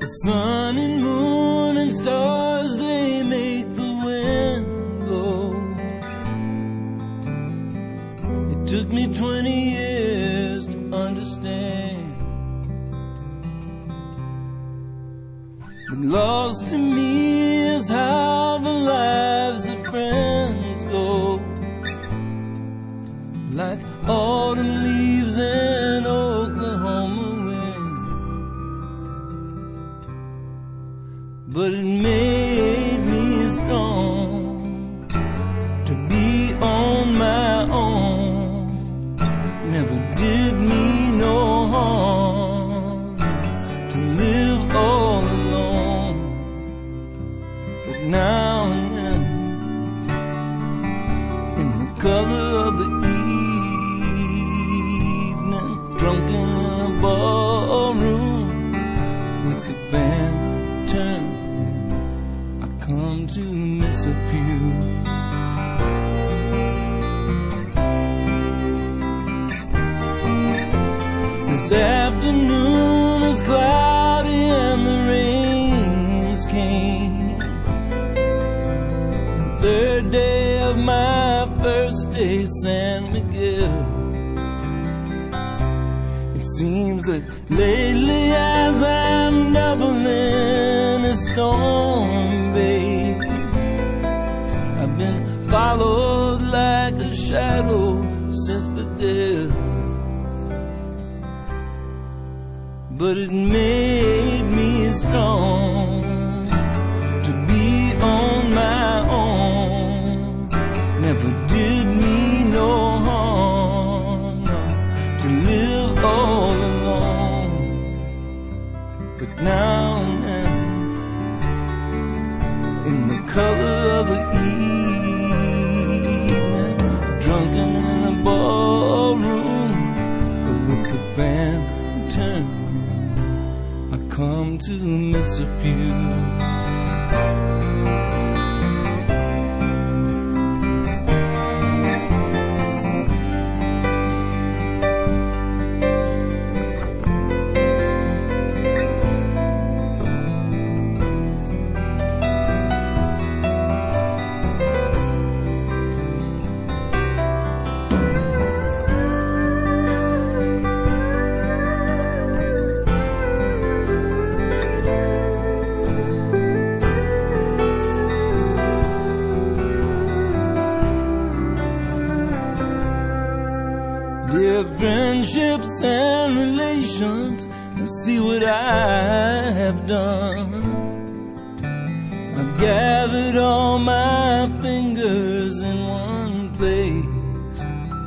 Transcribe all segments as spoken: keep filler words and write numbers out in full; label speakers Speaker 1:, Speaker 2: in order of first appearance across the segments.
Speaker 1: sun and moon and stars, they make the wind blow. It took me twenty years to understand, but lost to me is how the lives of friends go, like autumn leaves in Oklahoma wind. But it made me strong to be on my own. Never did me no harm to live all alone. But now and then, in the color of the evening, drunken in a ballroom with the band turned, come to miss a few. This afternoon is cloudy and the rains came. The third day of my first day, San Miguel. It seems that lately as I'm doubling a storm, babe, I've been followed like a shadow since the death. But it made me strong to be on my own. Never did me no harm to live all alone. But now and then, in the color of the evening, drunken in a ballroom with the band turned, I come to miss a few. Dear friendships and relations, see what I have done. I've gathered all my fingers in one place,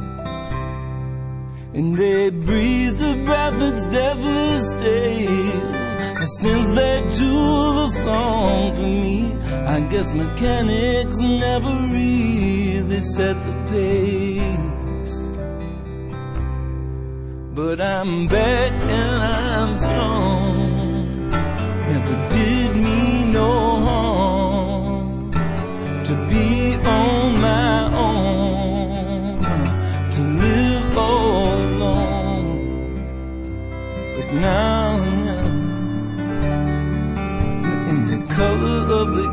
Speaker 1: and they breathe a breath that's deathly stale. Since they tool the song for me, I guess mechanics never really set the pace. But I'm back and I'm strong. Never did me no harm to be on my own, to live all alone. But now and then, in the color of the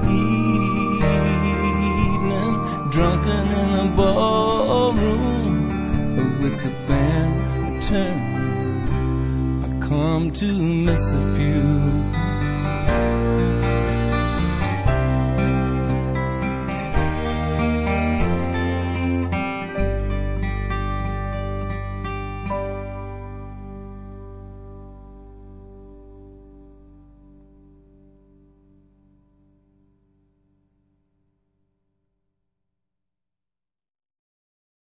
Speaker 1: evening, drunken in a ballroom with the band turn, I come to miss a few.